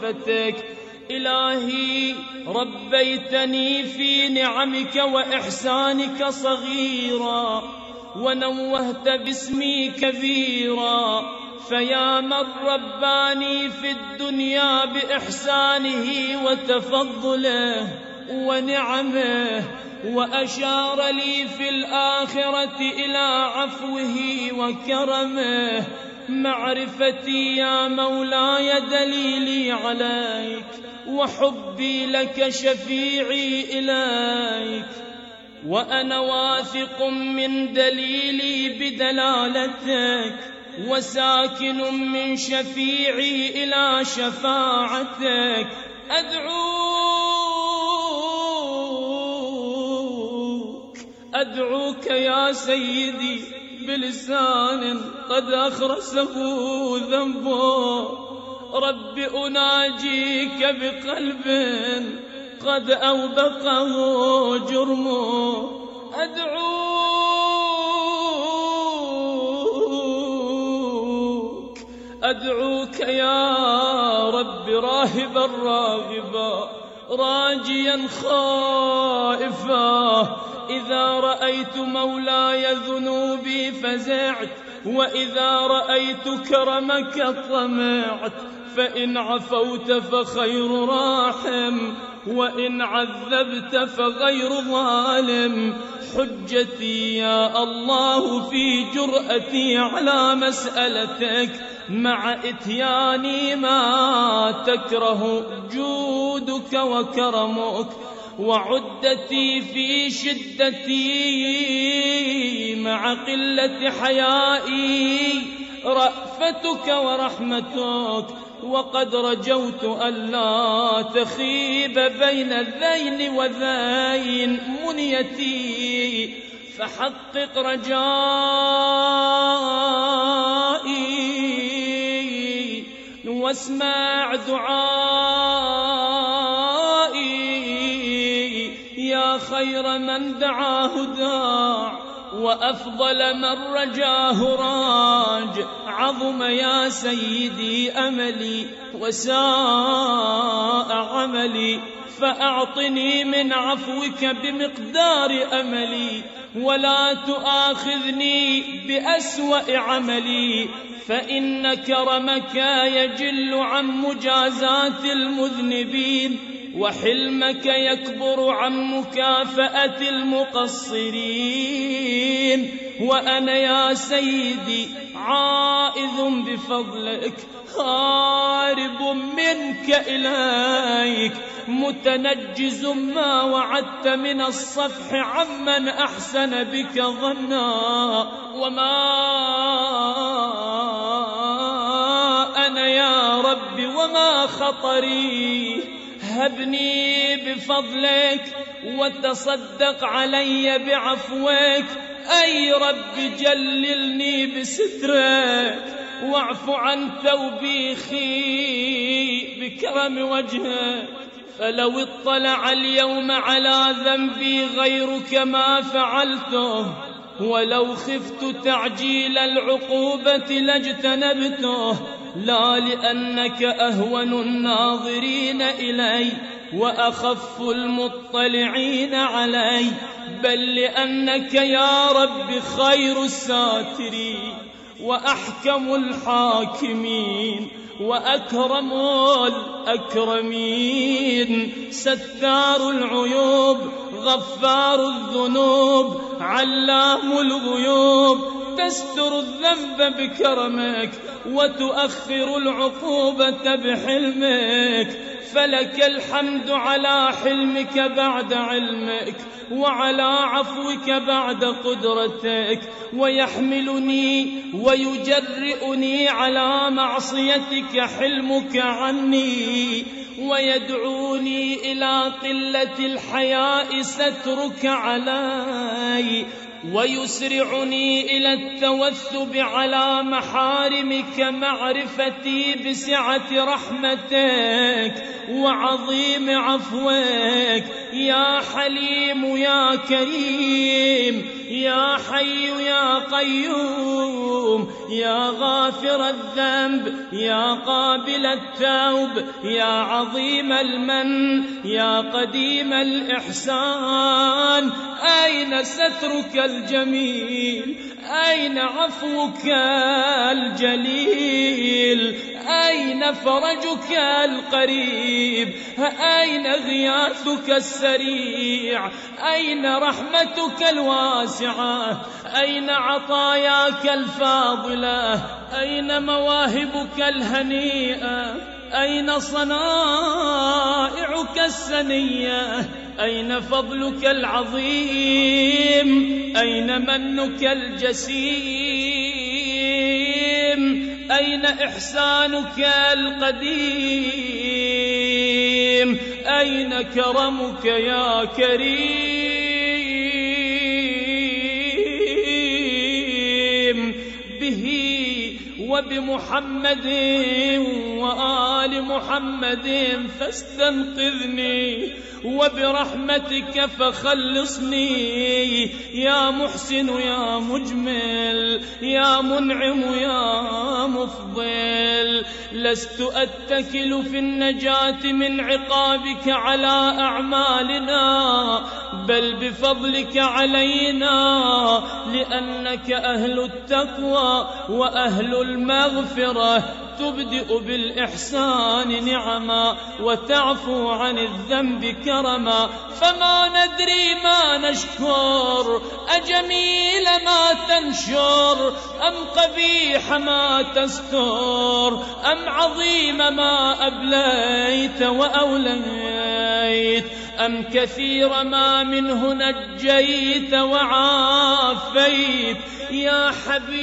فتك. إلهي ربيتني في نعمك وإحسانك صغيرا، ونوهت باسمي كبيرا، فيا من رباني في الدنيا بإحسانه وتفضله ونعمه، وأشار لي في الآخرة إلى عفوه وكرمه. معرفتي يا مولاي دليلي عليك، وحبي لك شفيعي إليك، وأنا واثق من دليلي بدلالتك، وساكن من شفيعي إلى شفاعتك. أدعوك يا سيدي بلسان قد أخرسه ذنبه، رب أناجيك بقلب قد أوبقه جرمه. أدعوك يا رب راهبا راغبا راجيا خائفا، إذا رأيت مولاي ذنوبي فزعت، وإذا رأيت كرمك طمعت. فإن عفوت فخير راحم، وإن عذبت فغير ظالم. حجتي يا الله في جرأتي على مسألتك، مع إتياني ما تكره جودك وكرمك، وعدتي في شدتي مع قلة حيائي رأفتك ورحمتك. وقد رجوت ألا تخيب بين ذين وذين منيتي، فحقق رجائي واسمع دعائي، يا خير من دعاه داع، وأفضل من رجاه راج. عظم يا سيدي أملي وساء عملي، فأعطني من عفوك بمقدار أملي، ولا تؤاخذني بأسوأ عملي، فإن كرمك يجل عن مجازات المذنبين، وحلمك يكبر عن مكافأة المقصرين. وأنا يا سيدي عائذ بفضلك، هارب منك إليك، متنجز ما وعدت من الصفح عمن أحسن بك ظنا. وما أنا يا رب وما خطري، هبني بفضلك وتصدق علي بعفوك. أي رب جللني بسترك، واعف عن توبيخي بكرم وجهك. فلو اطلع اليوم على ذنبي غيرك ما فعلته، ولو خفت تعجيل العقوبة لاجتنبته، لا لأنك أهون الناظرين إلي وأخف المطلعين علي، بل لأنك يا رب خير الساترين وأحكم الحاكمين وأكرم الأكرمين، ستار العيوب غفار الذنوب علام الغيوب، تستر الذنب بكرمك وتؤخر العقوبة بحلمك. فلك الحمد على حلمك بعد علمك، وعلى عفوك بعد قدرتك، ويحملني ويجرئني على معصيتك حلمك عني، ويدعوني إلى قلة الحياء سترك علي، ويسرعني إلى التوثب على محارمك معرفتي بسعة رحمتك وعظيم عفوك. يا حليم يا كريم يا حي يا قيوم يا غافر الذنب يا قابل التوب يا عظيم المن يا قديم الإحسان، أين سترك الجميل؟ أين عفوك الجليل؟ أين فرجك القريب؟ أين غياثك السريع؟ أين رحمتك الواسعة؟ أين عطاياك الفاضلة؟ أين مواهبك الهنيئة؟ أين صنائعك السنية؟ أين فضلك العظيم؟ أين منك الجسيم؟ أين إحسانك القديم؟ أين كرمك يا كريم؟ به وبمحمد وآل محمد فاستنقذني، وبرحمتك فخلصني يا محسن يا مجمل يا منعم يا مفضل. لست أتكل في النجاة من عقابك على أعمالنا، بل بفضلك علينا، لأنك أهل التقوى وأهل المغفرة، تبدئ بالإحسان نعما وتعفو عن الذنب كرما. فما ندري ما نشكر، أجميل ما تنشر أم قبيح ما تستر، أم عظيم ما أبليت وأوليت، أم كثير ما منه نجيت وعافيت. يا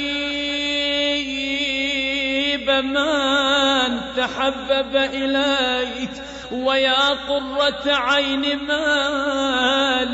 حبيب من تحبب إليك، ويا قرة عين من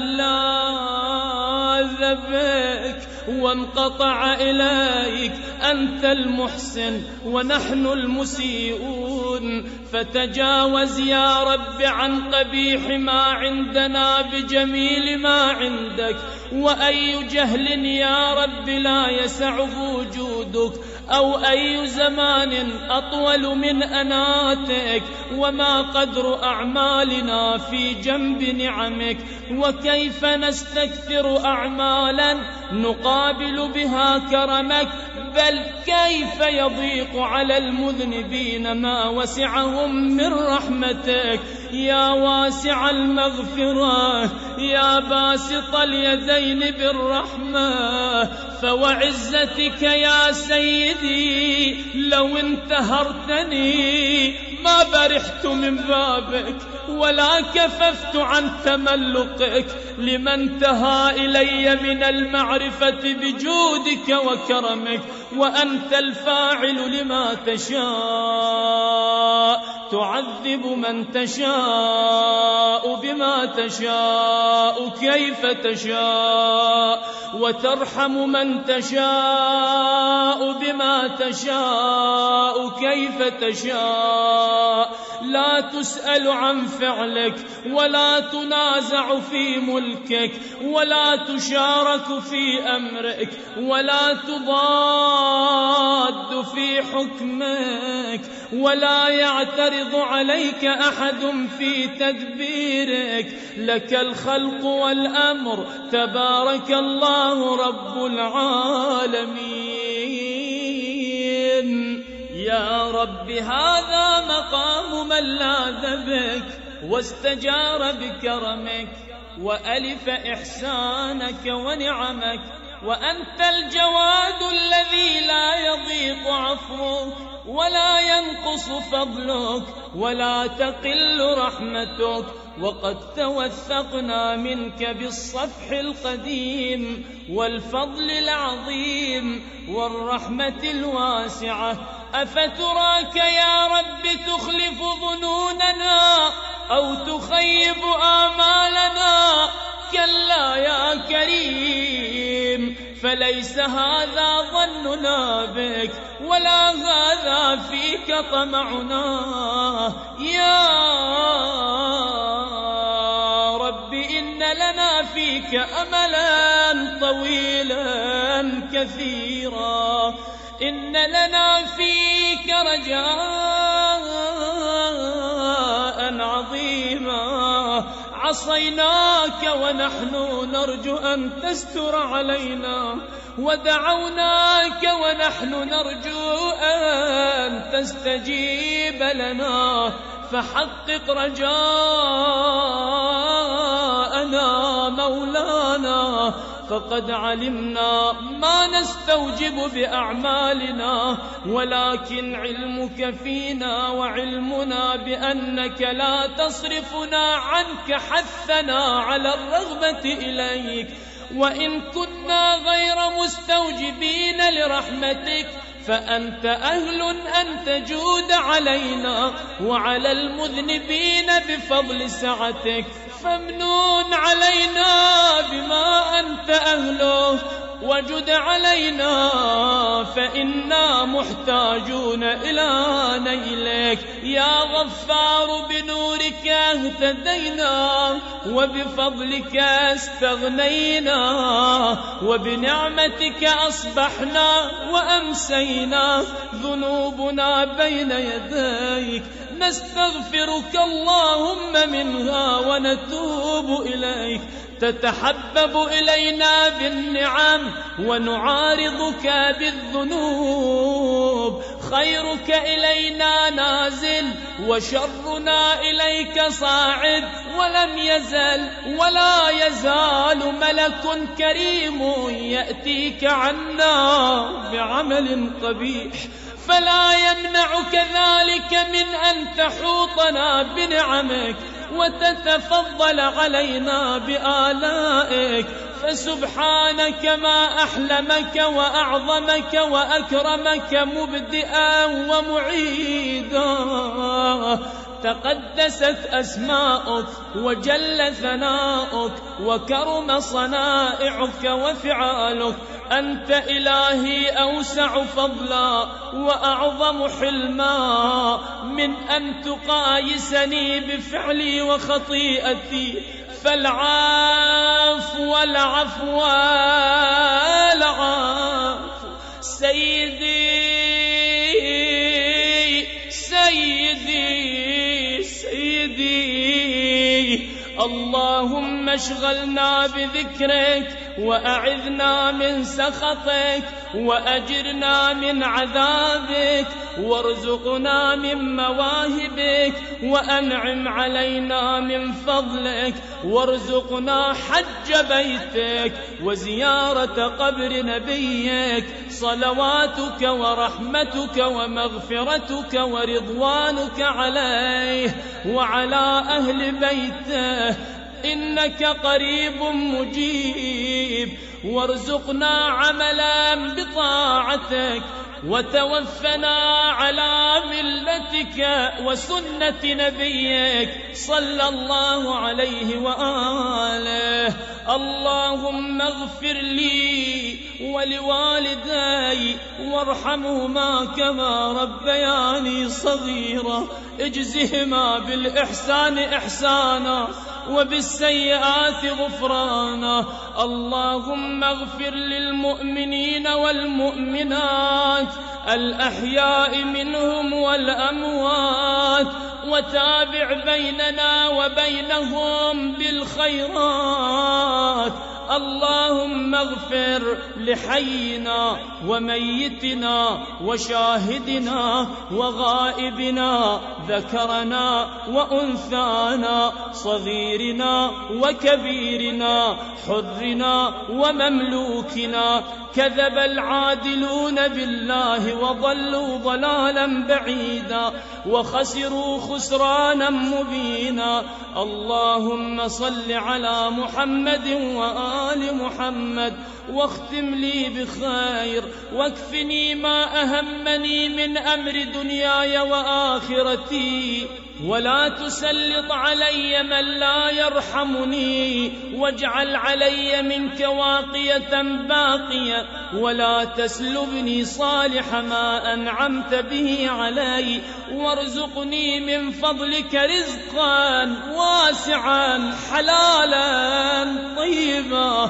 لاذ بك وانقطع إليك. أنت المحسن ونحن المسيئون، فتجاوز يا رب عن قبيح ما عندنا بجميل ما عندك. وأي جهل يا رب لا يسعه وجودك، أو أي زمان أطول من أناتك، وما قدر أعمالنا في جنب نعمك. وكيف نستكثر أعمالا نقابل بها كرمك، بل كيف يضيق على المذنبين ما وسعهم من رحمتك. يا واسع المغفرة يا باسط اليدين بالرحمة، فوعزتك يا سيدي لو انتهرتني ما برحت من بابك ولا كففت عن تملقك، لمن انتهى إلي من المعرفة بجودك وكرمك. وأنت الفاعل لما تشاء، تعذب من تشاء بما تشاء كيف تشاء، وترحم من تشاء بما تشاء كيف تشاء. لا تسأل عن فعلك، ولا تنازع في ملكك، ولا تشارك في أمرك، ولا تضاد في حكمك، ولا يعترض عليك أحد في تدبيرك. لك الخلق والأمر، تبارك الله رب العالمين. يا رب هذا مقام من لاذ بك واستجار بكرمك، وألف إحسانك ونعمك. وأنت الجواد الذي لا يضيق عفوك، ولا ينقص فضلك، ولا تقل رحمتك. وقد توثقنا منك بالصفح القديم والفضل العظيم والرحمة الواسعة. أفتراك يا رب تخلف ظنوننا أو تخيب آمالنا؟ كلا يا كريم، فليس هذا ظننا بك، ولا هذا فيك طمعنا. يا رب إن لنا فيك أملا طويلا كثيرا. إن لنا فيك رجاء عظيما، عصيناك ونحن نرجو أن تستر علينا، ودعوناك ونحن نرجو أن تستجيب لنا، فحقق رجاءنا مولانا. فقد علمنا ما نستوجب بأعمالنا، ولكن علمك فينا وعلمنا بأنك لا تصرفنا عنك حثنا على الرغبة إليك. وإن كنا غير مستوجبين لرحمتك فأنت أهل أن تجود علينا وعلى المذنبين بفضل سعتك، فامنون علينا بما أنت أهله وجد علينا، فإنا محتاجون إلى نيلك. يا غفار بنورك اهتدينا، وبفضلك استغنينا، وبنعمتك أصبحنا وأمسينا، ذنوبنا بين يديك نستغفرك اللهم منها ونتوب إليك. تتحبب إلينا بالنعم ونعارضك بالذنوب، خيرك إلينا نازل وشرنا إليك صاعد، ولم يزل ولا يزال ملك كريم يأتيك عنا بعمل قبيح، فلا يمنعك ذلك من أن تحوطنا بنعمك وتتفضل علينا بآلائك. فسبحانك ما أحلمك وأعظمك وأكرمك مبدئا ومعيدا. تقدست أسماؤك وجل ثناؤك وكرم صنائعك وفعالك. أنت إلهي أوسع فضلا وأعظم حلما من أن تقايسني بفعلي وخطيئتي، فالعافو والعفو والعافو. سيدي سيدي سيدي، اللهم اشغلنا بذكرك وأعذنا من سخطك وأجرنا من عذابك، وارزقنا من مواهبك وأنعم علينا من فضلك، وارزقنا حج بيتك وزيارة قبر نبيك. صلواتك ورحمتك ومغفرتك ورضوانك عليه وعلى أهل بيته، إنك قريب مجيب. وارزقنا عملا بطاعتك، وتوفنا على ملتك وسنة نبيك صلى الله عليه وآله. اللهم اغفر لي ولوالدي وارحمهما كما ربياني صغيرا، اجزهما بالإحسان إحسانا وبالسيئات غفرانا. اللهم اغفر للمؤمنين والمؤمنات الأحياء منهم والأموات، وتابع بيننا وبينهم بالخيرات. اللهم اغفر لحينا وميتنا وشاهدنا وغائبنا، ذكرنا وأنثانا، صغيرنا وكبيرنا، حرنا ومملوكنا. كذب العادلون بالله وضلوا ضلالا بعيدا وخسروا خسرانا مبينا. اللهم صل على محمد وآل محمد، واختم لي بخير، واكفني ما أهمني من أمر دنياي وآخرتي، ولا تسلط علي من لا يرحمني، واجعل علي منك واقية باقية، ولا تسلبني صالح ما أنعمت به علي، وارزقني من فضلك رزقا واسعا حلالا طيبا.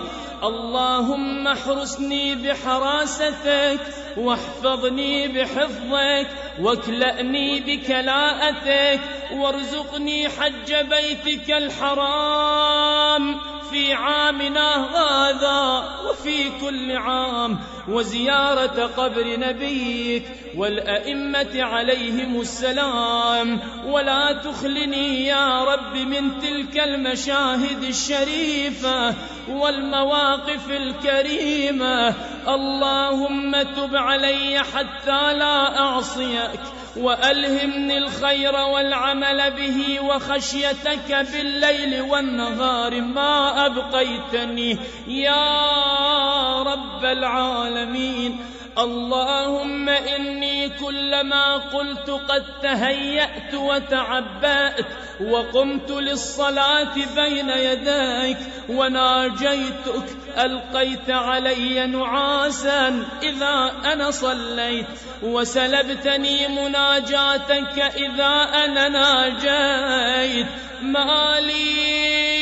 اللهم احرسني بحراستك واحفظني بحفظك واكلأني بكلاءتك وارزقني حج بيتك الحرام في عامنا هذا وفي كل عام، وزيارة قبر نبيك والأئمة عليهم السلام، ولا تخلني يا رب من تلك المشاهد الشريفة والمواقف الكريمة. اللهم تب علي حتى لا أعصيك، وألهمني الخير والعمل به وخشيتك بالليل والنهار ما أبقيتني يا رب العالمين. اللهم إني كلما قلت قد تهيأت وتعبأت وقمت للصلاة بين يديك وناجيتك ألقيت علي نعاسا إذا أنا صليت، وسلبتني مناجاتك إذا أنا ناجيت. مالي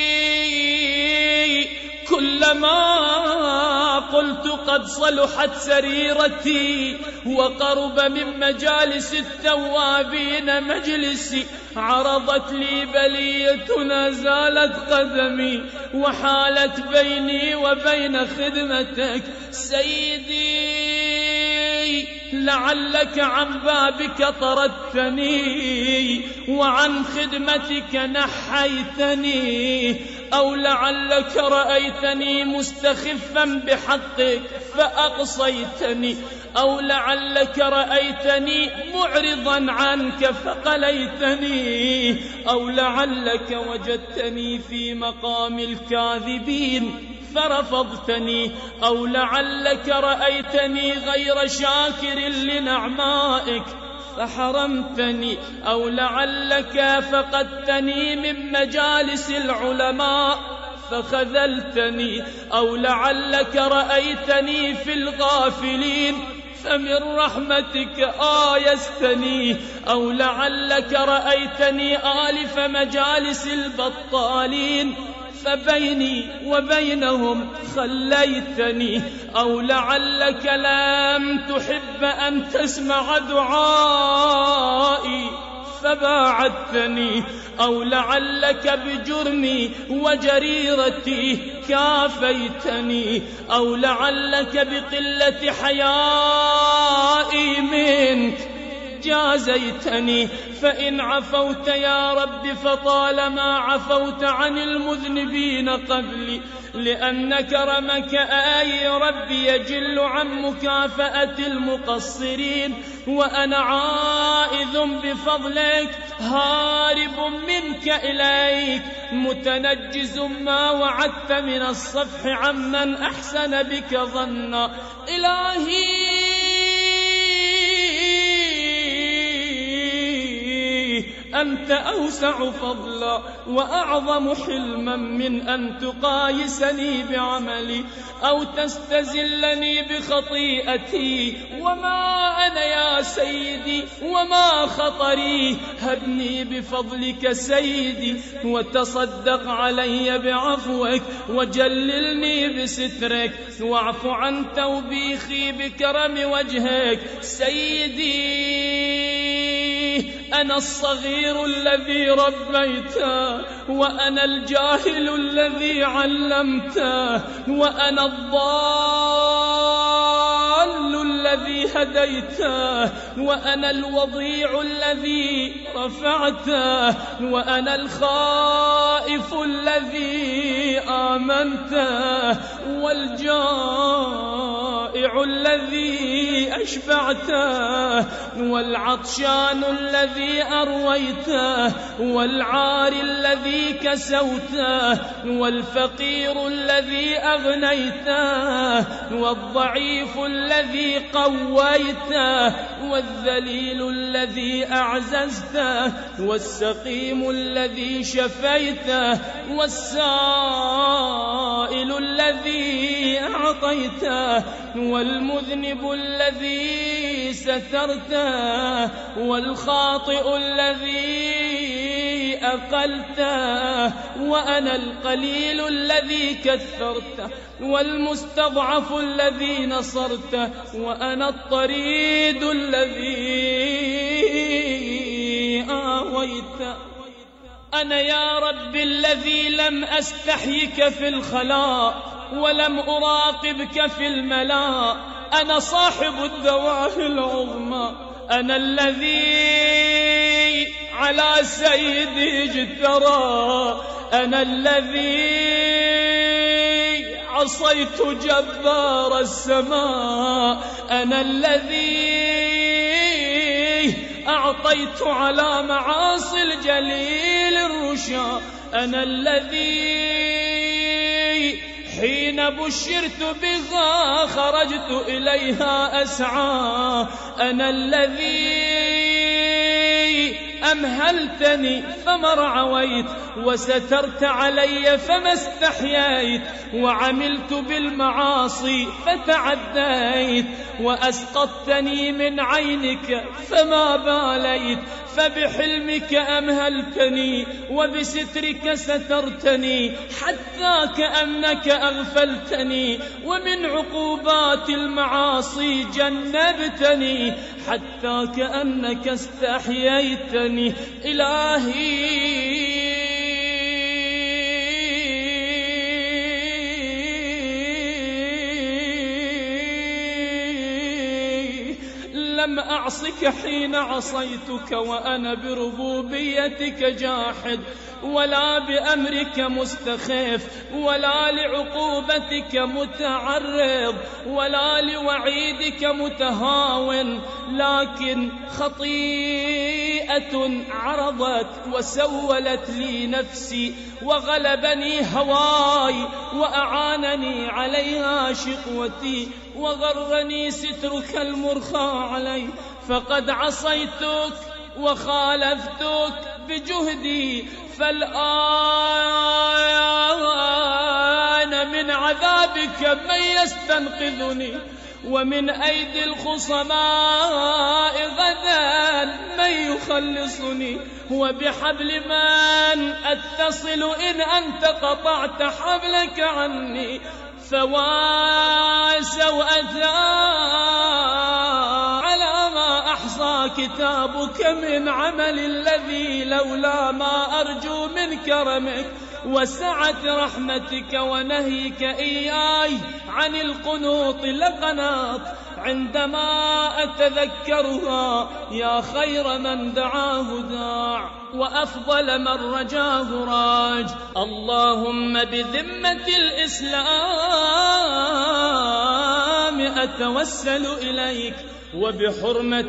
كلما قلت قد صلحت سريرتي وقرب من مجالس التوابين مجلسي، عرضت لي بلية زالت قدمي وحالت بيني وبين خدمتك. سيدي لعلك عن بابك طردتني وعن خدمتك نحيتني، أو لعلك رأيتني مستخفا بحقك فأقصيتني، أو لعلك رأيتني معرضا عنك فقليتني، أو لعلك وجدتني في مقام الكاذبين فرفضتني، أو لعلك رأيتني غير شاكر لنعمائك فحرمتني، أو لعلك فقدتني من مجالس العلماء فخذلتني، أو لعلك رأيتني في الغافلين فمن رحمتك آيستني، أو لعلك رأيتني آلف مجالس البطالين فبيني وبينهم خليتني، أو لعلك لم تحب أن تسمع دعائي فباعدتني، أو لعلك بجرمي وجريرتي كافيتني، أو لعلك بقلة حيائي منك جازيتني. فإن عفوت يا رب فطالما عفوت عن المذنبين قبلي، لأن كرمك آي ربي يجل عن مكافأة المقصرين، وأنا عائذ بفضلك هارب منك إليك متنجز ما وعدت من الصفح عمن أحسن بك ظنا. إلهي أنت أوسع فضلا وأعظم حلما من أن تقايسني بعملي أو تستزلني بخطيئتي. وما أنا يا سيدي وما خطري، هبني بفضلك سيدي وتصدق علي بعفوك وجللني بسترك، واعف عن توبيخي بكرم وجهك. سيدي أنا الصغير الذي ربيته، وأنا الجاهل الذي علمته، وأنا الضال الذي هديته، وأنا الوضيع الذي رفعته، وأنا الخائف الذي آمنته، والجائع الذي أشبعته، والعطشان الذي أرويته، والعار الذي كسوته، والفقير الذي أغنيته، والضعيف الذي قويته، والذليل الذي أعززته، والسقيم الذي شفيته، والسائل الذي أعطيته، والمذنب الذي سترته، والخاطئ الذي أقلته، وأنا القليل الذي كثرته، والمستضعف الذي نصرته، وأنا الطريد الذي آويته. أنا يا رب الذي لم أستحيك في الخلاء ولم أراقبك في الملاء. أنا صاحب الدواهي العظمى، أنا الذي على سيدي اجترى، أنا الذي عصيت جبار السماء، أنا الذي أعطيت على معاصي الجليل الرشا، أنا الذي حين بشرت بها خرجت إليها أسعى، أنا الذي أمهلتني فما رعويت، وسترت علي فما استحييت، وعملت بالمعاصي فتعديت، وأسقطتني من عينك فما باليت، فبحلمك أمهلتني وبسترك سترتني، حتى كأنك أغفلتني، ومن عقوبات المعاصي جنبتني، حتى كأنك استحييتني. إلهي لم أعصك حين عصيتك وأنا بربوبيتك جاحد، ولا بأمرك مستخف، ولا لعقوبتك متعرض، ولا لوعيدك متهاون، لكن خطيئة عرضت وسولت لي نفسي، وغلبني هواي، وأعانني عليها شقوتي، وغرني سترك المرخى علي، فقد عصيتك وخالفتك بجهدي، فالآن من عذابك من يستنقذني، ومن أيدي الخصماء غدا من يخلصني، وبحبل من أتصل إن أنت قطعت حبلك عني، فواسوأتا على ما أحصى كتابك من عمل الذي لولا ما أرجو من كرمك وسعة رحمتك ونهيك إياي عن القنوط لقناط، عندما أتذكرها يا خير من دعاه داع وأفضل من رجاه راج. اللهم بذمة الإسلام أتوسل إليك، وبحرمة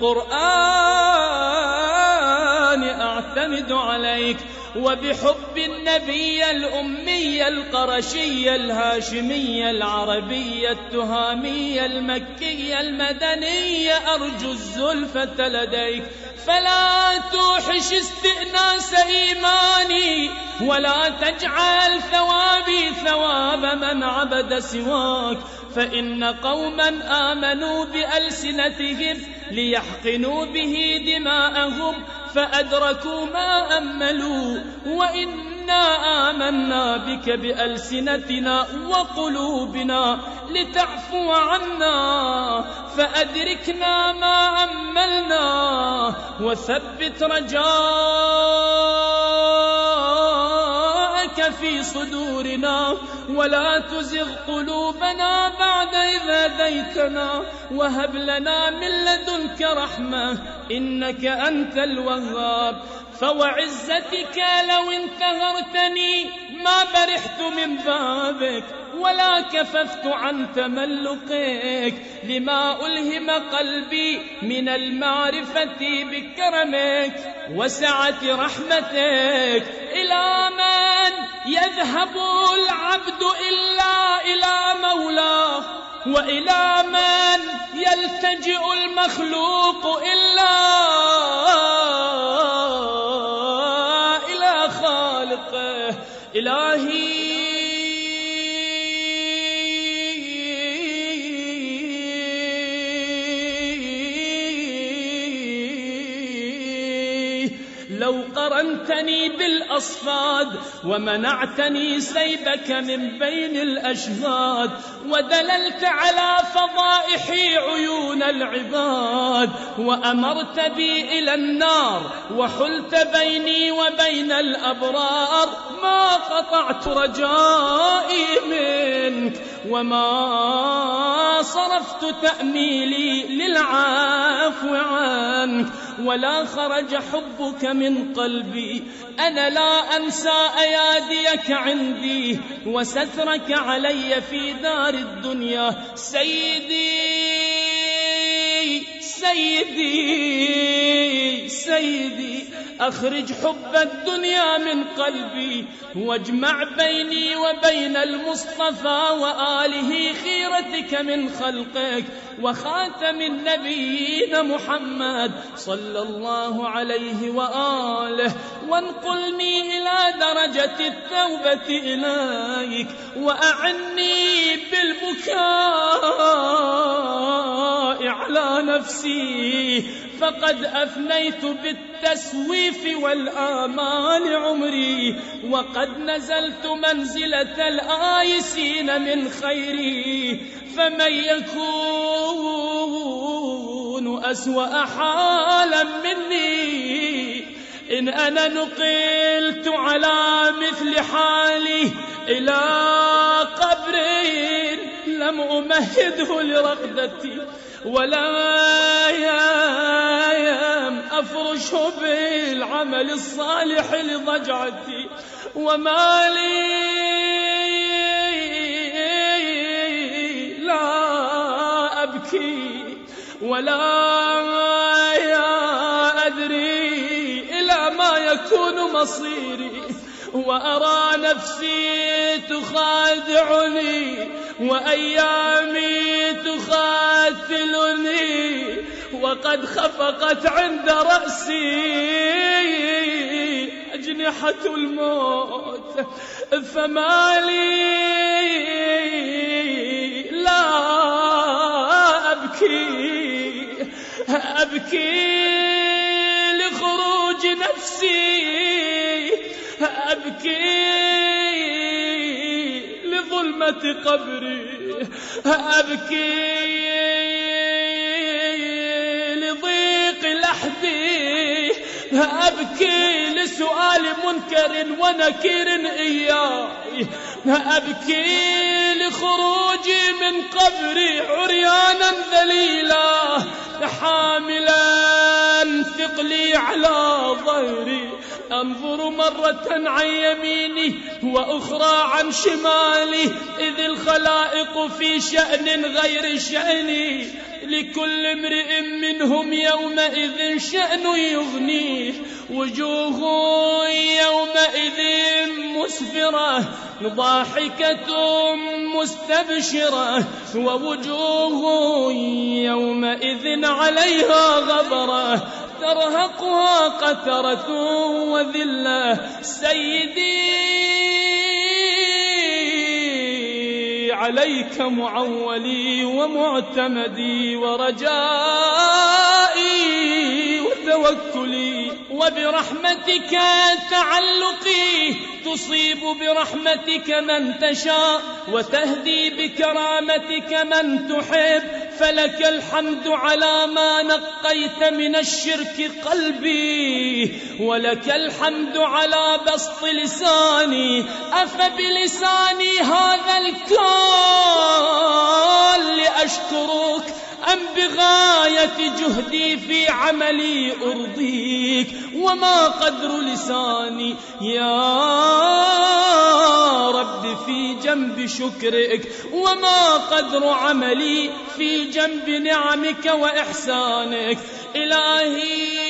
القرآن أعتمد عليك، وبحب النبي الأمي القرشي الهاشمي العربي التهامي المكي المدني أرجو الزلفة لديك، فلا توحش استئناس إيماني، ولا تجعل ثوابي ثواب من عبد سواك، فإن قوما آمنوا بألسنتهم ليحقنوا به دماءهم فأدركوا ما أملوا، وإنا آمنا بك بألسنتنا وقلوبنا لتعفو عنا، فأدركنا ما أملنا، وثبت رجاءك في صدورنا، ولا تزغ قلوبنا بعد إذ هديتنا، وهب لنا من لدنك رحمة إنك أنت الوهاب. فوعزتك لو انتهرتني ما برحت من بابك، ولا كففت عن تملقك، لما ألهم قلبي من المعرفة بكرمك وسعة رحمتك. إلى من يذهب العبد إلا إلى مولاه، وإلى من يلتجئ المخلوق إلا إلى خالقه. إلهي لو قرنتني بالأصفاد ومنعتني سيبك من بين الأشهاد ودللت على فضائحي عيون العباد وأمرت بي إلى النار وحلت بيني وبين الأبرار ما قطعت رجائي منك وما صرفت تأميلي للعفو عنك ولا خرج حبك من قلبي. أنا لا أنسى أياديك عندي وسترك علي في دار الدنيا. سيدي سيدي سيدي أخرج حب الدنيا من قلبي واجمع بيني وبين المصطفى وآله خيرتك من خلقك وخاتم النبيين محمد صلى الله عليه وآله وانقلني إلى درجة التوبة إليك وأعني بالبكاء على نفسي فقد أفنيت بالتسويف والآمال عمري وقد نزلت منزلة الآيسين من خيري. فمن يكون أسوأ حالا مني إن أنا نقلت على مثل حالي إلى قبر لم أمهده لرقدتي ولا أفرشه بالعمل الصالح لضجعتي وما لي لا أبكي ولا أدري إلى ما يكون مصيري وأرى نفسي تخادعني وأيامي تخاتلني وقد خفقت عند رأسي أجنحة الموت فما لي لا أبكي لخروج نفسي أبكي لظلمة قبري أبكي لضيق لحدي أبكي لسؤال منكر ونكير إياي أبكي لخروجي من قبري عريانا ذليلا حاملا ثقلي على ظهري أنظر مرة عن يميني وأخرى عن شمالي إذ الخلائق في شأن غير شأني لكل امرئ منهم يومئذ شأن يغنيه وجوه يومئذ مسفرة ضاحكة مستبشرة ووجوه يومئذ عليها غبرة ترهقها قترة وذلة. سيدي عليك معولي ومعتمدي ورجائي وتوكلي وبرحمتك تعلقي تصيب برحمتك من تشاء وتهدي بكرامتك من تحب فلك الحمد على ما نقيت من الشرك قلبي ولك الحمد على بسط لساني. أفبلساني هذا الكال لأشكرك أم بغاية جهدي في عملي أرضيك وما قدر لساني يا رب في جنب شكرك وما قدر عملي في جنب نعمك وإحسانك. إلهي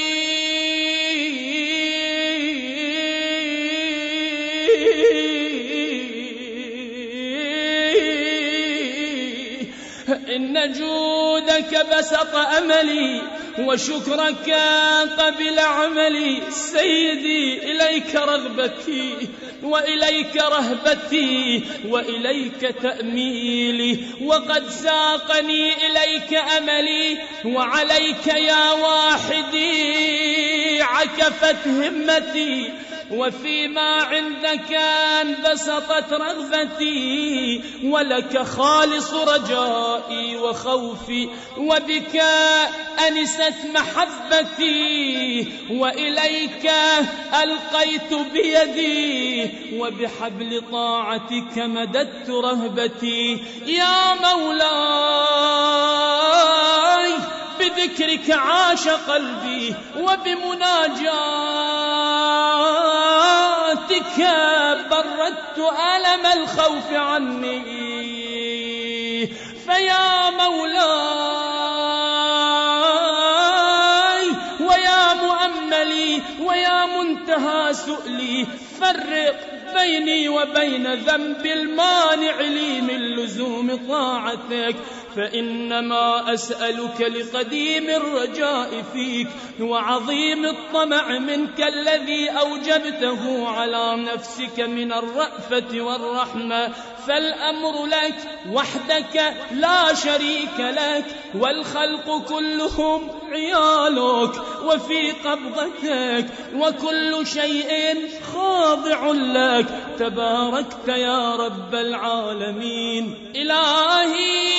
إن جودك بسط أملي وشكرك قبل عملي. سيدي إليك رغبتي وإليك رهبتي وإليك تأميلي وقد ساقني إليك أملي وعليك يا واحدي عكفت همتي، وفيما عندك انبسطت رغبتي، ولك خالص رجائي وخوفي، وبك أنست محبتي، وإليك ألقيت بيدي، وبحبل طاعتك مددت رهبتي. يا مولاي بذكرك عاش قلبي، وبمناجاتك بردت ألم الخوف عني. فيا مولاي ويا مؤملي ويا منتهى سؤلي، فرق بيني وبين ذنب المانع لي من لزوم طاعتك، فإنما أسألك لقديم الرجاء فيك وعظيم الطمع منك الذي أوجبته على نفسك من الرأفة والرحمة. فالأمر لك وحدك لا شريك لك، والخلق كلهم عيالك وفي قبضتك، وكل شيء خاضع لك، تباركت يا رب العالمين. إلهي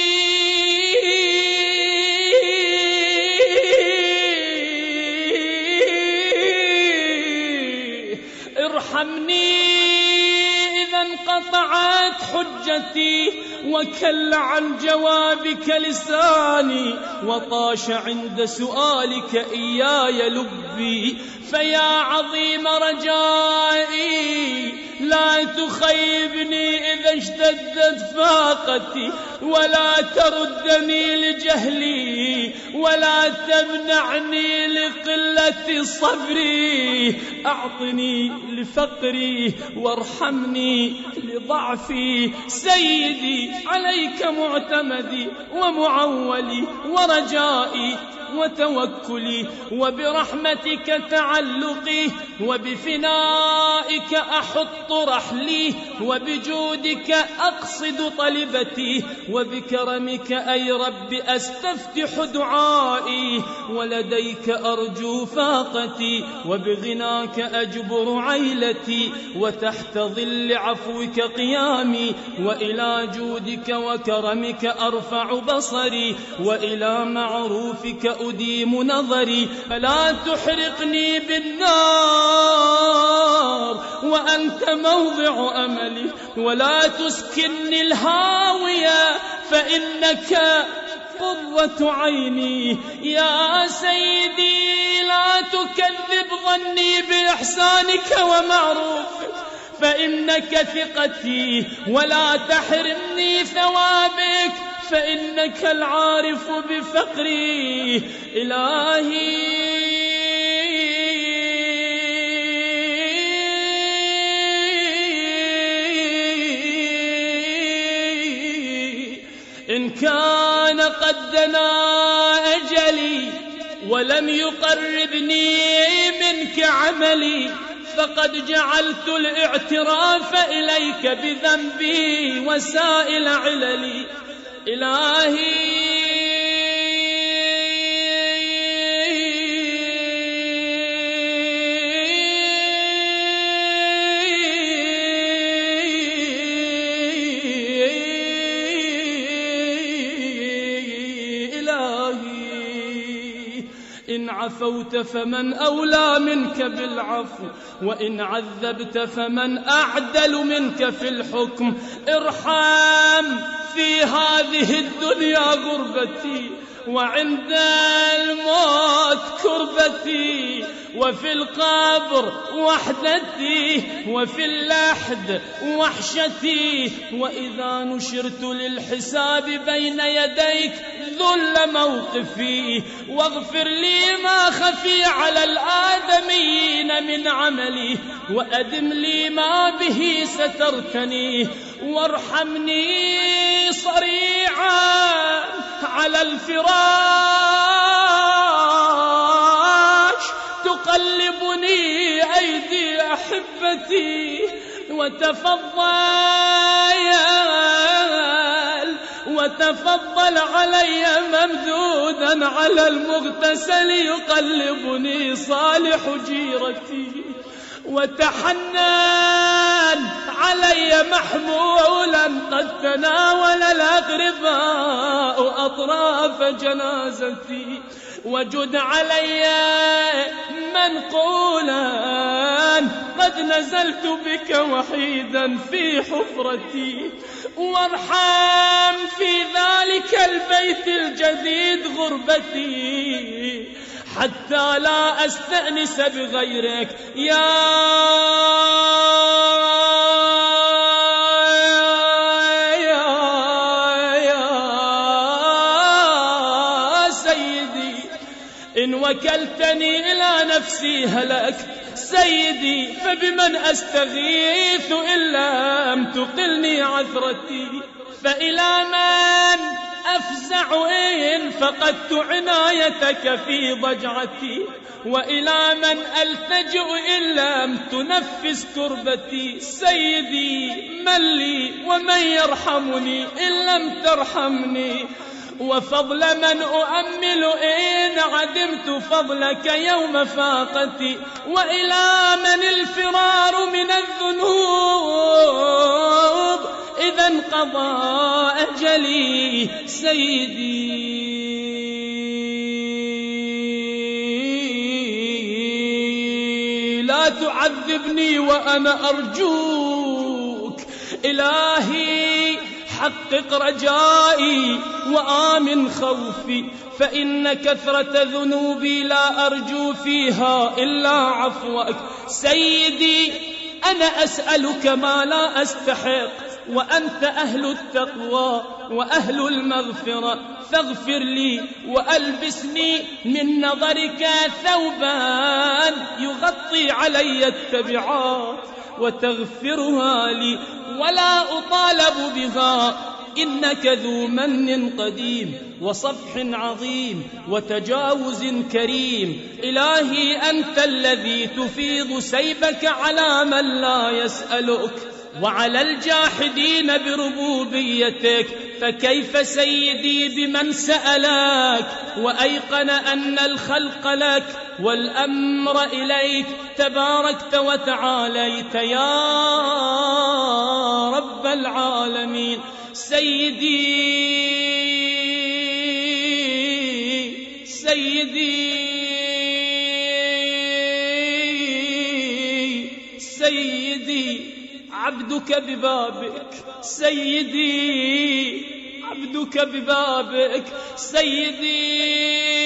ارحمني إذا انقطعت حجتي، وكل عن جوابك لساني، وطاش عند سؤالك إياي لبي. فيا عظيم رجائي لا تخيبني إذا اشتدت فاقتي، ولا تردني لجهلي، ولا تمنعني لقلة صبري. أعطني لفقري وارحمني لضعفي. سيدي عليك معتمدي ومعولي ورجائي وتوكلي، وبرحمتك تعلقي، وبفنائك أحط رحلي، وبجودك أقصد طلبتي، وبكرمك أي رب أستفتح دعائي، ولديك أرجو فاقتي، وبغناك أجبر عيلتي، وتحت ظل عفوك قيامي، وإلى جودك وكرمك أرفع بصري، وإلى معروفك أديم نظري. فلا تحرقني بالنار وأنت موضع أملي، ولا تسكنني الهاوية فإنك قرة عيني. يا سيدي لا تكذب ظني بإحسانك ومعروفك، فإنك ثقتي، ولا تحرمني ثوابك، فإنك العارف بفقري. إلهي إن كان قد دنا أجلي ولم يقربني منك عملي، فقد جعلت الاعتراف إليك بذنبي وسائل عللي. إلهي إن عفوت فمن أولى منك بالعفو، وإن عذبت فمن أعدل منك في الحكم. ارحم في هذه الدنيا غربتي، وعند الموت كربتي، وفي القبر وحدتي، وفي اللحد وحشتي، وإذا نشرت للحساب بين يديك ذل موقفي. واغفر لي ما خفي على الآدميين من عملي، وأدم لي ما به سترتني، وارحمني صريعا على الفراش. تقلبني أيدي أحبتي وتفضل تفضل علي ممدودا على المغتسل يقلبني صالح جيرتي، وتحنان علي محمولا قد تناول الأغرباء أطراف جنازتي، وجد علي منقولا قد نزلت بك وحيدا في حفرتي، وارحم في ذلك البيت الجديد غربتي حتى لا أستأنس بغيرك يا سيدي. إن وكلتني إلى نفسي هلكت سيدي، فبمن أستغيث إن لم تقلني عثرتي؟ فإلى من أفزع إن فقدت عنايتك في ضجعتي؟ وإلى من ألتجئ إن لم تنفس كربتي؟ سيدي من لي ومن يرحمني إن لم ترحمني؟ وفضل من أؤمل إن عدمت فضلك يوم فاقتي؟ وإلى من الفرار من الذنوب إذا انقضى أجلي؟ سيدي لا تعذبني وأنا أرجوك، إلهي حقق رجائي وآمن خوفي، فإن كثرة ذنوبي لا أرجو فيها إلا عفوك. سيدي أنا أسألك ما لا أستحق، وأنت أهل التقوى وأهل المغفرة، فاغفر لي وألبسني من نظرك ثوبان يغطي علي التبعات وتغفرها لي ولا أطالب بها، إنك ذو من قديم وصفح عظيم وتجاوز كريم. إلهي أنت الذي تفيض سيبك على من لا يسألك وعلى الجاحدين بربوبيتك، فكيف سيدي بمن سألك وأيقن أن الخلق لك والأمر إليك تباركت وتعاليت يا رب العالمين؟ سيدي سيدي سيدي عبدك ببابك، سيدي عبدك ببابك، سيدي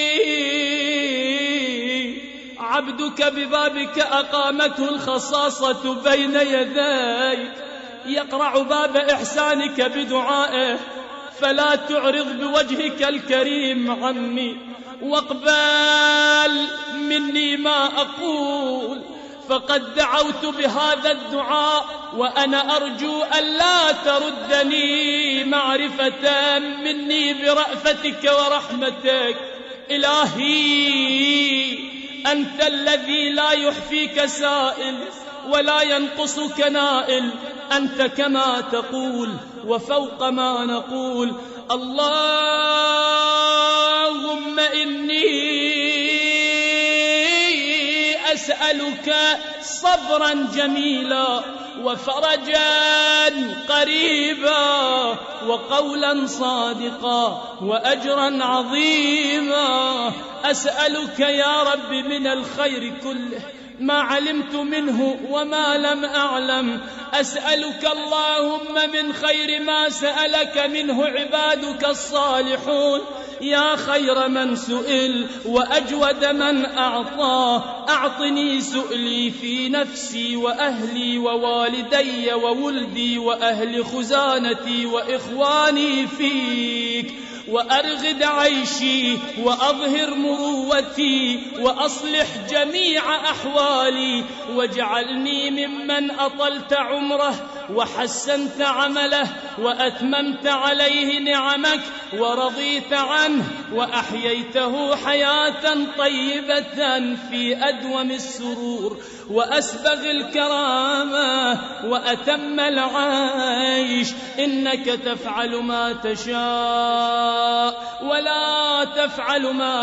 عبدك ببابك أقامته الخصاصة بين يديك، يقرع باب إحسانك بدعائه، فلا تعرض بوجهك الكريم عني، واقبل مني ما أقول، فقد دعوت بهذا الدعاء وأنا أرجو أن لا تردني معرفة مني برأفتك ورحمتك. إلهي أنت الذي لا يحفيك سائل ولا ينقصك نائل، أنت كما تقول وفوق ما نقول. اللهم إني أسألك صبرا جميلا وفرجا قريبا وقولا صادقا وأجرا عظيما. أسألك يا رب من الخير كله ما علمت منه وما لم أعلم. أسألك اللهم من خير ما سألك منه عبادك الصالحون، يا خير من سئل وأجود من أعطى. أعطني سؤلي في نفسي وأهلي ووالدي وولدي وأهل خزانتي وإخواني فيك، وأرغد عيشي وأظهر مروتي وأصلح جميع أحوالي، واجعلني ممن أطلت عمره وحسنت عمله وأتممت عليه نعمك ورضيت عنه وأحييته حياة طيبة في أدوم السرور وأسبغ الكرامة وأتم العيش. إنك تفعل ما تشاء ولا تفعل ما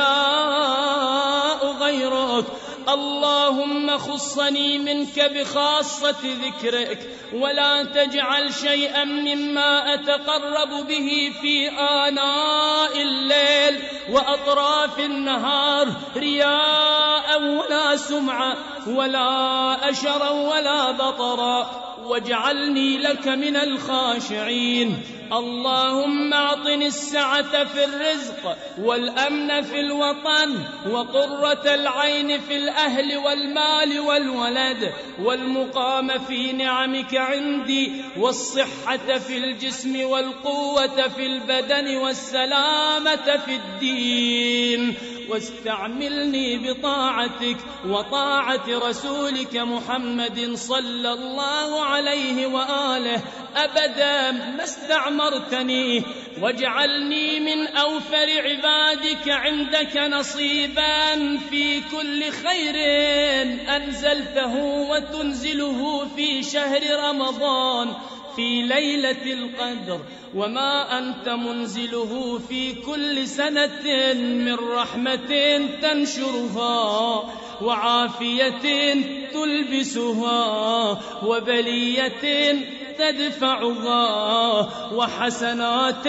يشاء غيرك. اللهم خصني منك بخاصة ذكرك ولا تجعل شيئا مما أتقرب به في آناء الليل وأطراف النهار رياء ولا سمعة ولا أشرا ولا بطرا، واجعلني لك من الخاشعين. اللهم أعطني السعة في الرزق والأمن في الوطن وقرة العين في الأهل والمال والولد والمقام في نعمك عندي والصحة في الجسم والقوة في البدن والسلامة في الدين. واستعملني بطاعتك وطاعة رسولك محمد صلى الله عليه وآله أبدا ما استعمرتني، واجعلني من أوفر عبادك عندك نصيبا في كل خير أنزلته وتنزله في شهر رمضان في ليلة القدر، وما أنت منزله في كل سنة من رحمة تنشرها وعافية تلبسها وبلية تدفعها وحسنات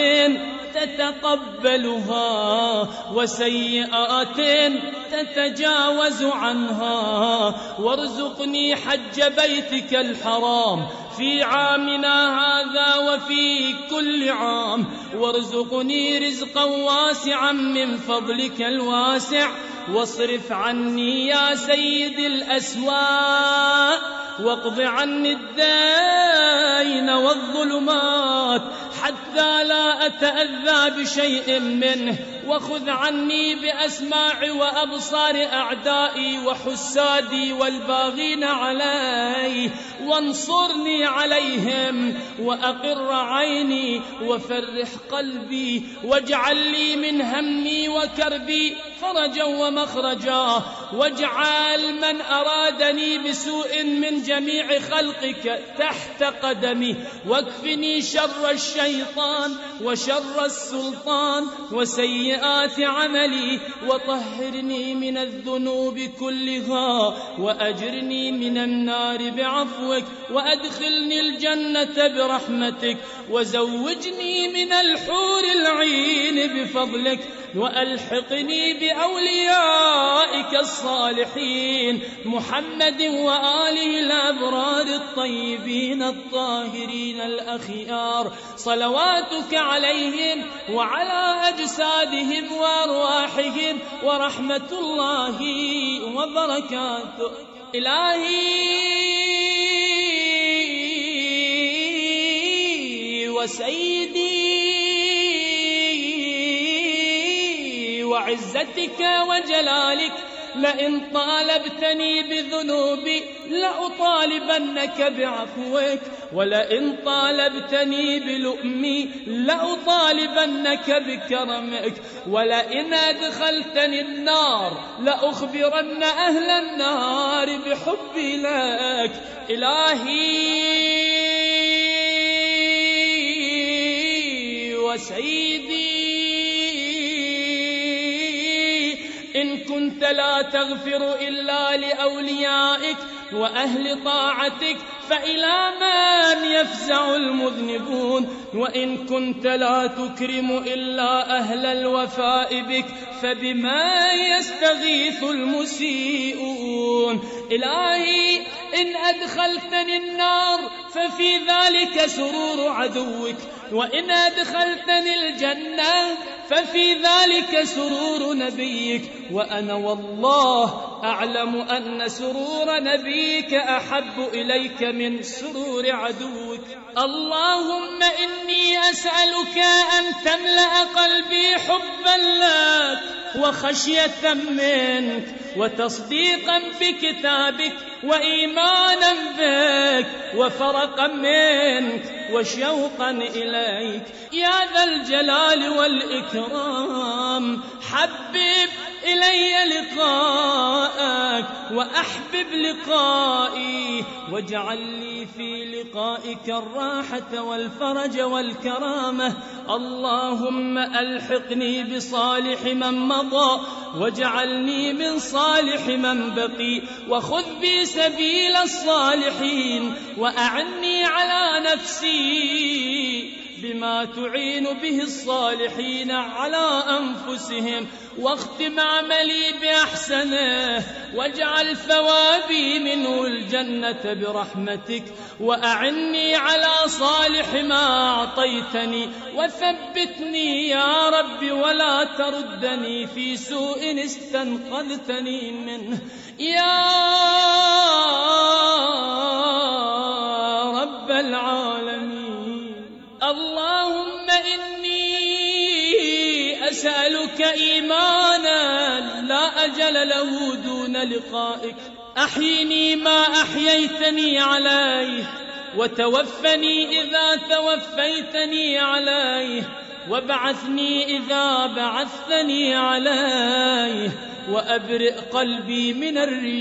تتقبلها وسيئات تتجاوز عنها. وارزقني حج بيتك الحرام في عامنا هذا وفي كل عام، وارزقني رزقا واسعا من فضلك الواسع، واصرف عني يا سيد الأسواء، واقض عني الدين والظلمات حتى لا أتأذى بشيء منه، وخذ عني بأسماع وأبصار أعدائي وحسادي والباغين علي، وانصرني عليهم وأقر عيني وفرح قلبي، واجعل لي من همي وكربي فرجا ومخرجا، واجعل من أرادني بسوء من جميع خلقك تحت قدمي، واكفني شر الشيطان وشر السلطان وسيئات عملي، وطهرني من الذنوب كلها، وأجرني من النار بعفوك، وأدخلني الجنة برحمتك، وزوجني من الحور العين بفضلك، وألحقني بأوليائك الصالحين محمد وآله الأبرار الطيبين الطاهرين الأخيار، صلواتك عليهم وعلى أجسادهم وأرواحهم ورحمة الله وبركاته. إلهي وسيدي وعزتك وجلالك، لئن طالبتني بذنوبي لأطالبنك بعفوك، ولئن طالبتني بلؤمي لأطالبنك بكرمك، ولئن أدخلتني النار لأخبرن أهل النار بحبي لك. إلهي وسيدي إن كنت لا تغفر إلا لأوليائك وأهل طاعتك فإلى من يفزع المذنبون، وإن كنت لا تكرم إلا أهل الوفاء بك فبما يستغيث المسيئون. إلهي إن أدخلتني النار ففي ذلك سرور عدوك، وإن أدخلتني الجنة ففي ذلك سرور نبيك، وأنا والله أعلم أن سرور نبيك أحب إليك من سرور عدوك. اللهم إني أسألك أن تملأ قلبي حبا لك وخشية منك وتصديقا بكتابك وإيمانا بك وفرقا منك وشوقا إليك يا ذا الجلال والإكرام. حبب إلي لقاءك وأحبب لقائي، واجعل لي في لقائك الراحة والفرج والكرامة. اللهم ألحقني بصالح من مضى واجعلني من صالح من بقي، وخذ بي سبيل الصالحين، وأعني على نفسي بما تعين به الصالحين على أنفسهم، واختم عملي بأحسنه، واجعل ثوابي منه الجنة برحمتك، وأعني على صالح ما أعطيتني، وثبتني يا رب ولا تردني في سوء استنقذتني منه يا رب العالمين. اللهم إني أسألك إيمانا لا أجل له دون لقائك، أحيني ما أحييتني عليه، وتوفني إذا توفيتني عليه، وابعثني إذا بعثتني عليه، وأبرئ قلبي من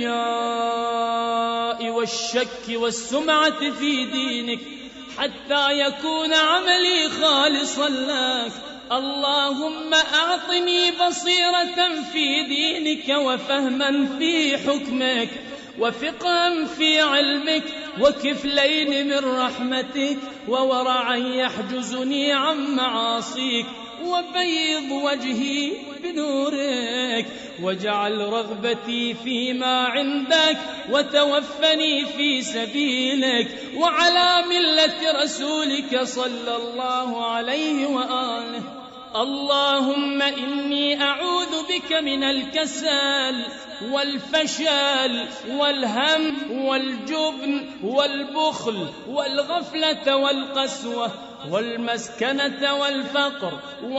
الرياء والشك والسمعة في دينك، حتى يكون عملي خالصا لك. اللهم أعطني بصيرة في دينك، وفهما في حكمك، وفقها في علمك، وكفلين من رحمتك، وورعا يحجزني عن معاصيك، وبيض وجهي بنورك، واجعل رغبتي فيما عندك، وتوفني في سبيلك وعلى ملة رسولك صلى الله عليه وآله. اللهم إني أعوذ بك من الكسل والفشل والهم والجبن والبخل والغفلة والقسوة والمسكنة والفقر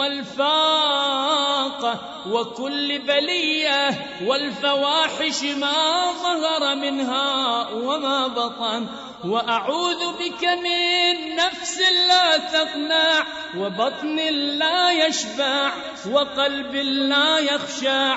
والفاقة وكل بلية والفواحش ما ظهر منها وما بطن. وأعوذ بك من نفس لا تقنع، وبطن لا يشبع، وقلب لا يخشع،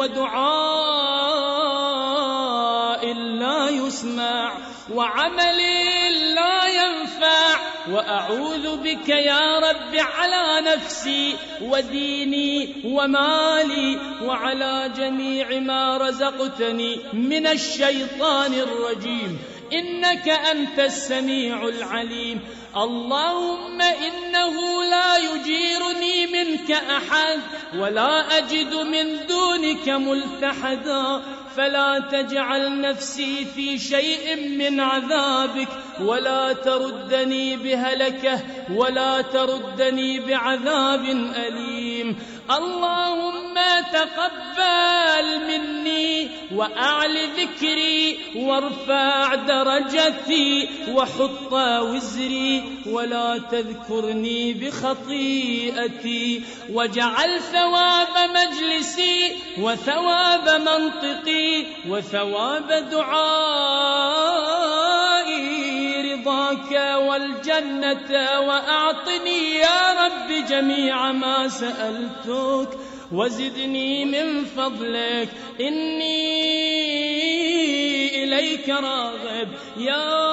ودعاء لا يسمع، وعمل لا ينفع. وأعوذ بك يا رب على نفسي وديني ومالي وعلى جميع ما رزقتني من الشيطان الرجيم، إنك أنت السميع العليم. اللهم إنه لا يجيرني منك أحد، ولا أجد من دونك ملتحدا، فلا تجعل نفسي في شيء من عذابك، ولا تردني بهلكة، ولا تردني بعذاب أليم. اللهم تقبل مني وأعل ذكري وارفع درجتي وحط وزري، ولا تذكرني بخطيئتي، واجعل ثواب مجلسي وثواب منطقي وثواب دعائي رضاك والجنة، وأعطني يا رب جميع ما سألتك، وزدني من فضلك، إني إليك راغب يا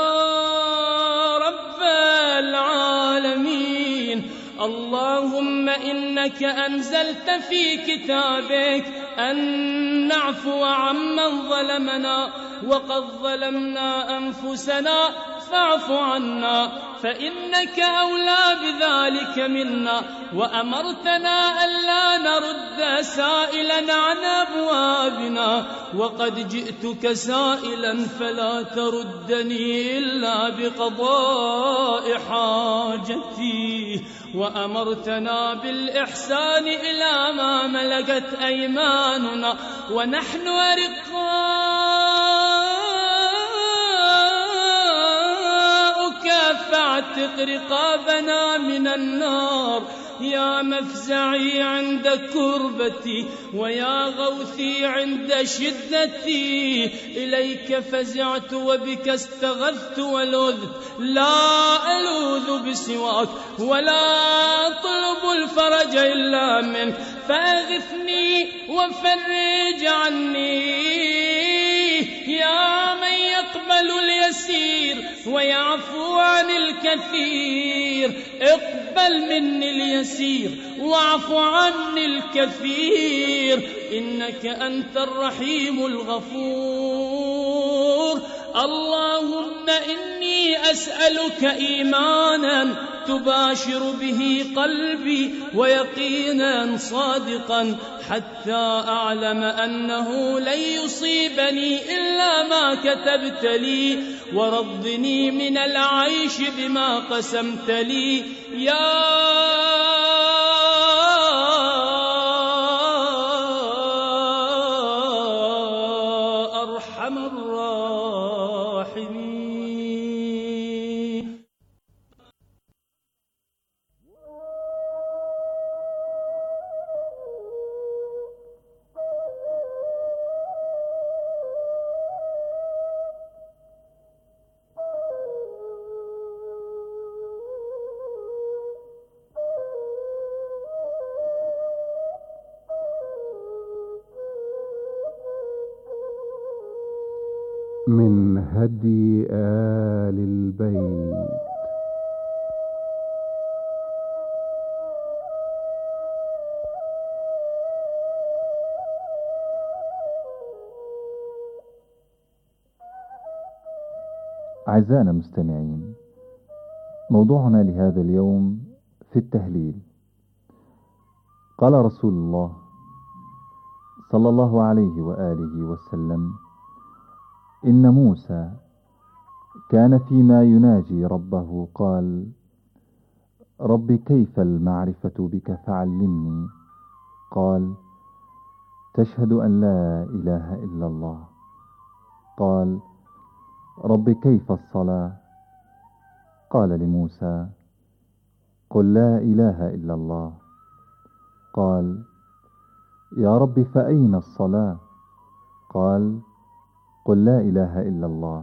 رب العالمين. اللهم إنك أنزلت في كتابك أن نعفو عمن ظلمنا، وقد ظلمنا أنفسنا فاعف عنا، فإنك أولى بذلك منا، وأمرتنا ألا نرد سائلا عن أبوابنا، وقد جئتك سائلا فلا تردني إلا بقضاء حاجتي، وأمرتنا بالإحسان إلى ما ملكت أيماننا، ونحن رقاؤك فاعتق رقابنا من النار، يا مفزعي عند كربتي ويا غوثي عند شدتي، إليك فزعت وبك استغثت ولذت، لا ألوذ بسواك ولا أطلب الفرج إلا منك، فأغثني وفرج عني يا من يقبل اليسير ويعفو عن الكثير، اقبل مني اليسير واعف عني الكثير، إنك أنت الرحيم الغفور. اللهم إني أسألك إيمانا تباشر به قلبي ويقينا صادقا حتى أعلم أنه لن يصيبني إلا ما كتبت لي، ورضني من العيش بما قسمت لي يا أرحم الراحمين. من هدي آل البيت. أعزائنا المستمعين، موضوعنا لهذا اليوم في التهليل. قال رسول الله صلى الله عليه وآله وسلم: إن موسى كان فيما يناجي ربه قال: رب كيف المعرفة بك فعلمني. قال: تشهد أن لا إله إلا الله. قال: رب كيف الصلاة. قال لموسى: قل لا إله إلا الله. قال: يا رب فأين الصلاة. قال: قل لا إله إلا الله.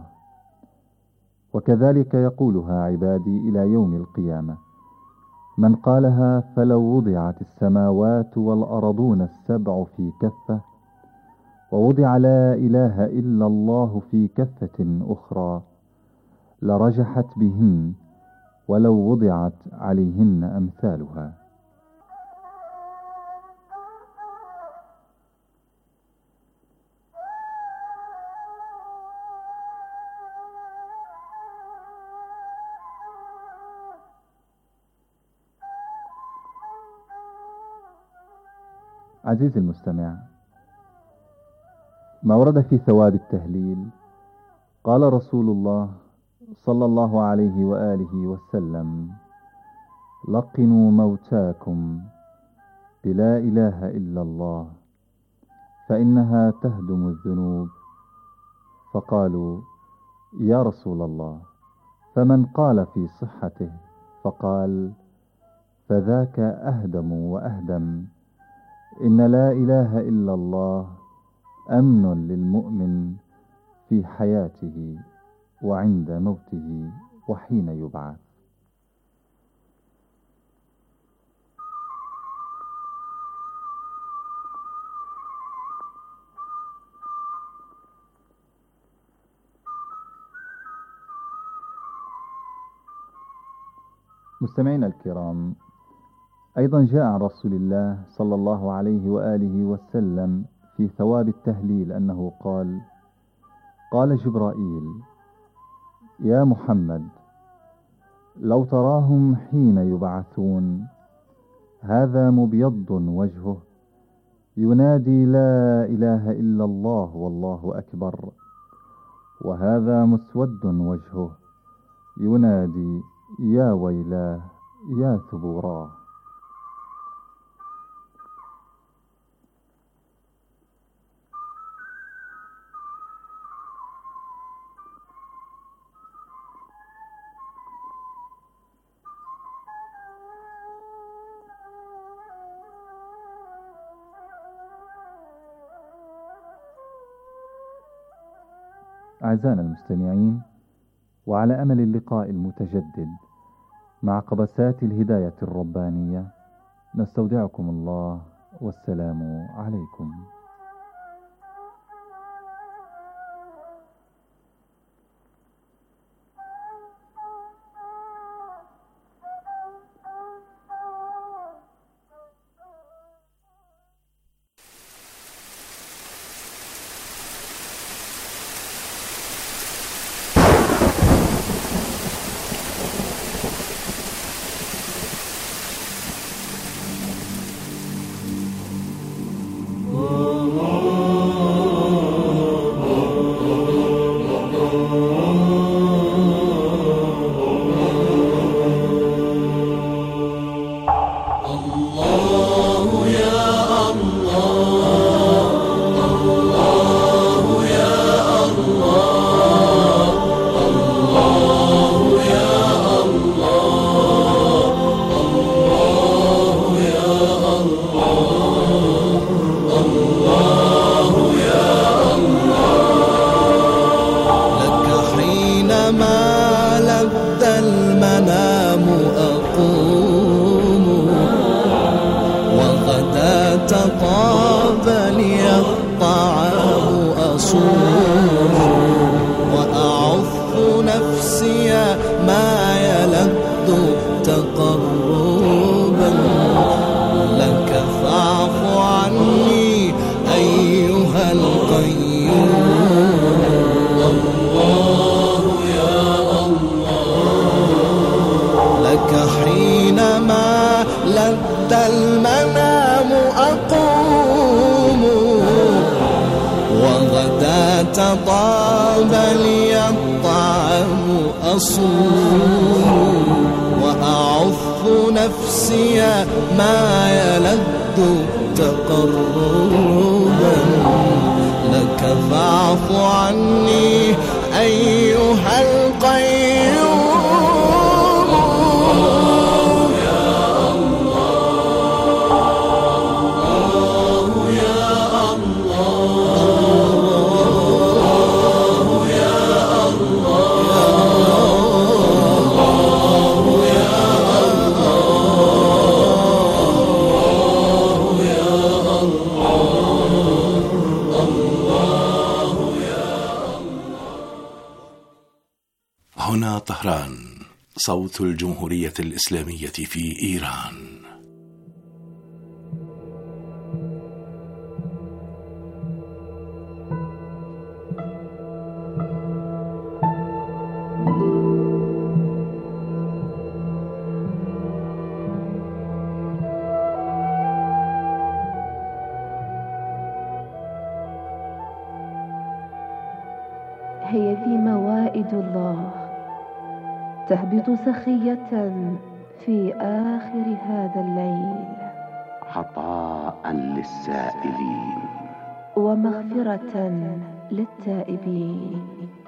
وكذلك يقولها عبادي إلى يوم القيامة، من قالها فلو وضعت السماوات والأرضون السبع في كفة، ووضع لا إله إلا الله في كفة أخرى، لرجحت بهن ولو وضعت عليهن أمثالها. عزيزي المستمع، ما ورد في ثواب التهليل: قال رسول الله صلى الله عليه وآله وسلم: لقنوا موتاكم بلا إله إلا الله فإنها تهدم الذنوب. فقالوا: يا رسول الله، فمن قال في صحته؟ فقال: فذاك أهدم وأهدم. إن لا إله إلا الله أمن للمؤمن في حياته وعند موته وحين يبعث. مستمعينا الكرام، أيضا جاء عن رسول الله صلى الله عليه وآله وسلم في ثواب التهليل أنه قال: قال جبرائيل: يا محمد، لو تراهم حين يبعثون، هذا مبيض وجهه ينادي لا إله إلا الله والله أكبر، وهذا مسود وجهه ينادي يا ويلاه يا ثبوراه. أعزائنا المستمعين، وعلى أمل اللقاء المتجدد مع قبسات الهداية الربانية، نستودعكم الله، والسلام عليكم. طاب لي الطعام أصوم وأعف نفسي ما يلد تقربا لك فاعف عني أيها القيوم. هنا طهران، صوت الجمهورية الإسلامية في إيران. هي ذي موائد الله تهبط سخية في آخر هذا الليل، عطاء للسائلين ومغفرة للتائبين،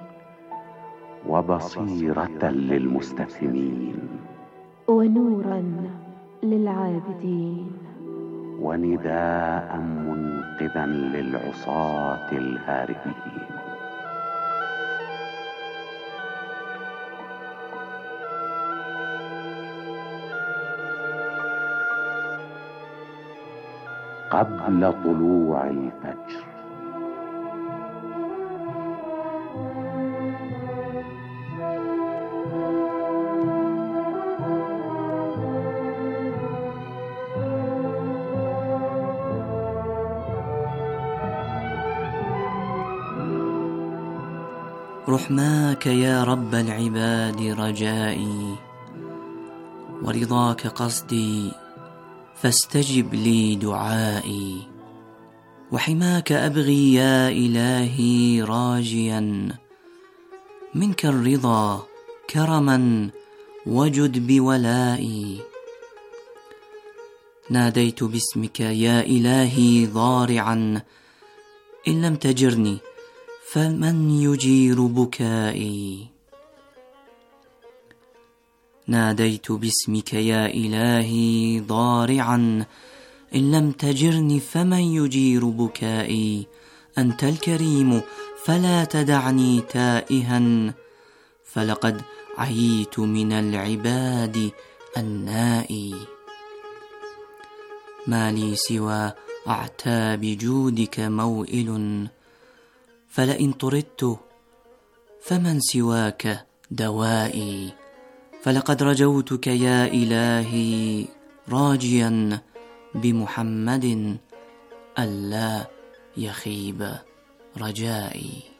وبصيرة للمستفهمين، ونورا للعابدين، ونداء منقذا للعصاة الهاربين. قبل طلوع الفجر. رحماك يا رب العباد رجائي، ورضاك قصدي فاستجب لي دعائي، وحماك أبغي يا إلهي راجيا منك الرضا كرما وجد بولائي. ناديت باسمك يا إلهي ضارعا، إن لم تجرني فمن يجير بكائي. ناديت باسمك يا إلهي ضارعا، إن لم تجرني فمن يجير بكائي. أنت الكريم فلا تدعني تائها، فلقد عييت من العباد النائي. ما لي سوى أعتاب جودك موئل، فلئن طردت فمن سواك دوائي. فلقد رجوتك يا إلهي راجيا بمحمد ألا يخيب رجائي.